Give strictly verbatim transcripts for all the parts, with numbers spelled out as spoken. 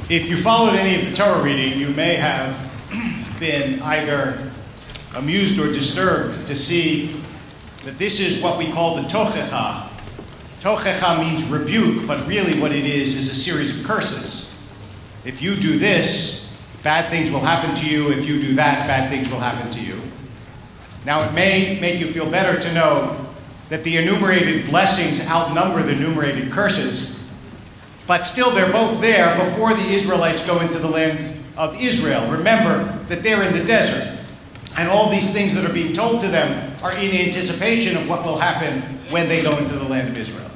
If you followed any of the Torah reading, you may have been either amused or disturbed to see that this is what we call the Tochecha. Tochecha means rebuke, but really what it is is a series of curses. If you do this, bad things will happen to you. If you do that, bad things will happen to you. Now, it may make you feel better to know that the enumerated blessings outnumber the enumerated curses, but still they're both there before the Israelites go into the land of Israel. Remember that they're in the desert, and all these things that are being told to them are in anticipation of what will happen when they go into the land of Israel.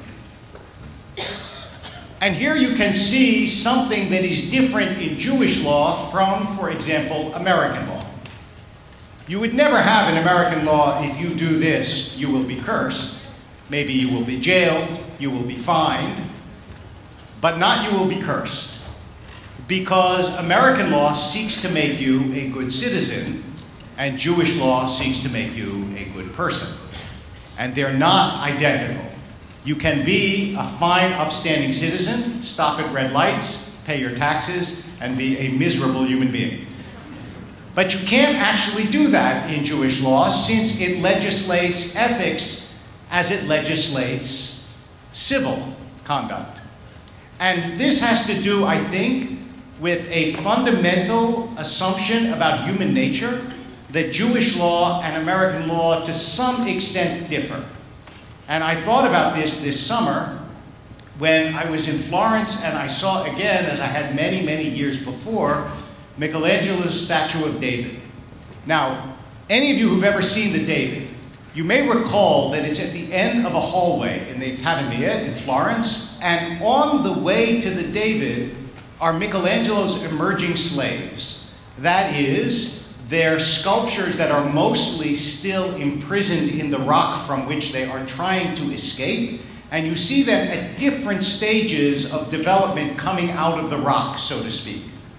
And here you can see something that is different in Jewish law from, for example, American law. You would never have in American law, if you do this, you will be cursed. Maybe you will be jailed, you will be fined, but not you will be cursed. Because American law seeks to make you a good citizen, and Jewish law seeks to make you a good person. And they're not identical. You can be a fine, upstanding citizen, stop at red lights, pay your taxes, and be a miserable human being. But you can't actually do that in Jewish law, since it legislates ethics as it legislates civil conduct. And this has to do, I think, with a fundamental assumption about human nature that Jewish law and American law to some extent differ. And I thought about this this summer when I was in Florence and I saw again, as I had many, many years before, Michelangelo's statue of David. Now, any of you who've ever seen the David, you may recall that it's at the end of a hallway in the Accademia in Florence, and on the way to the David are Michelangelo's emerging slaves. That is, they're sculptures that are mostly still imprisoned in the rock from which they are trying to escape, and you see them at different stages of development coming out of the rock, so to speak.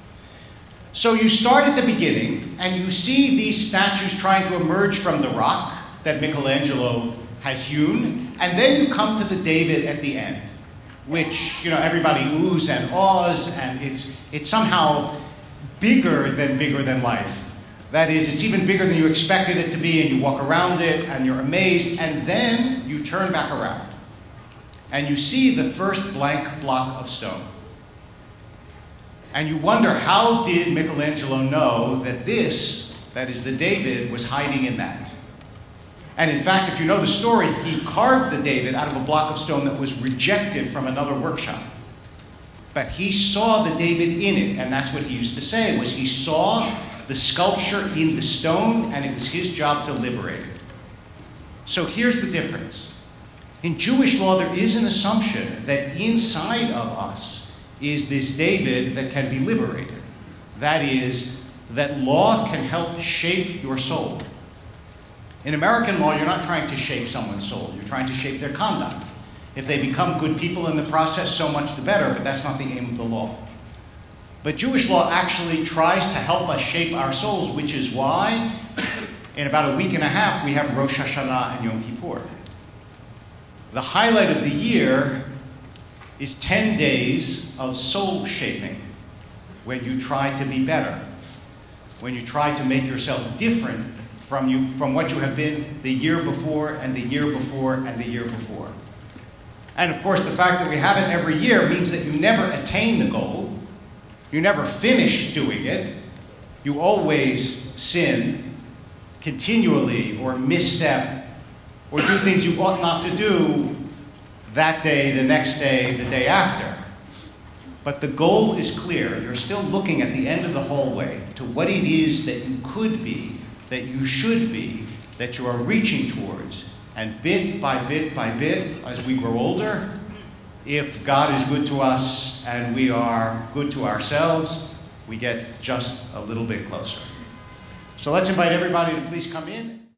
So you start at the beginning, and you see these statues trying to emerge from the rock that Michelangelo has hewn, and then you come to the David at the end, which, you know, everybody oohs and ahs, and it's, it's somehow bigger than bigger than life. That is, it's even bigger than you expected it to be, and you walk around it, and you're amazed, and then you turn back around, and you see the first blank block of stone. And you wonder, how did Michelangelo know that this, that is the David, was hiding in that? And in fact, if you know the story, he carved the David out of a block of stone that was rejected from another workshop. But he saw the David in it, and that's what he used to say, was he saw the sculpture in the stone, and it was his job to liberate it. So here's the difference. In Jewish law, there is an assumption that inside of us is this David that can be liberated. That is, that law can help shape your soul. In American law, you're not trying to shape someone's soul. You're trying to shape their conduct. If they become good people in the process, so much the better, but that's not the aim of the law. But Jewish law actually tries to help us shape our souls, which is why in about a week and a half we have Rosh Hashanah and Yom Kippur. The highlight of the year is ten days of soul shaping, when you try to be better, when you try to make yourself different from, you, from what you have been the year before and the year before and the year before. And of course, the fact that we have it every year means that you never attain the goal. You never finish doing it. You always sin continually or misstep or do things you ought not to do that day, the next day, the day after. But the goal is clear. You're still looking at the end of the hallway to what it is that you could be, that you should be, that you are reaching towards. And bit by bit by bit, as we grow older, if God is good to us and we are good to ourselves, we get just a little bit closer. So let's invite everybody to please come in.